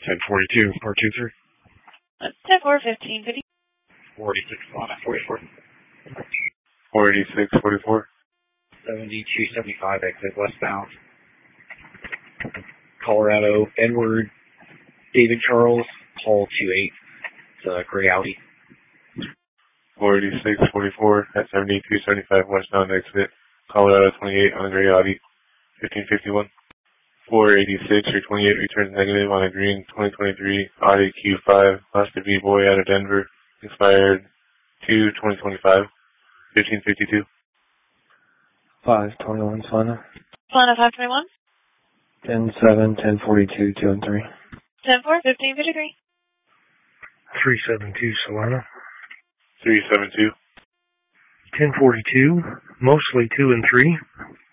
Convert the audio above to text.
1042, R23. 10-4, 1550. 46, Solana, 44. 486, 44. 7275, exit westbound. Colorado, Edward, David Charles, Paul 28. It's a gray Audi. 486, 44 at 7275 westbound exit. Colorado 28 on a gray Audi. 1551. 486 or 28 returns negative on a green 2023 Audi Q5. Master V boy out of Denver. Expired 2/2025. 1552. 521 Solana. Solana 521. 10-7, 1042, 2 and 3. 10-4, 1553. 372 Solana. 372. 1042, mostly 2 and 3.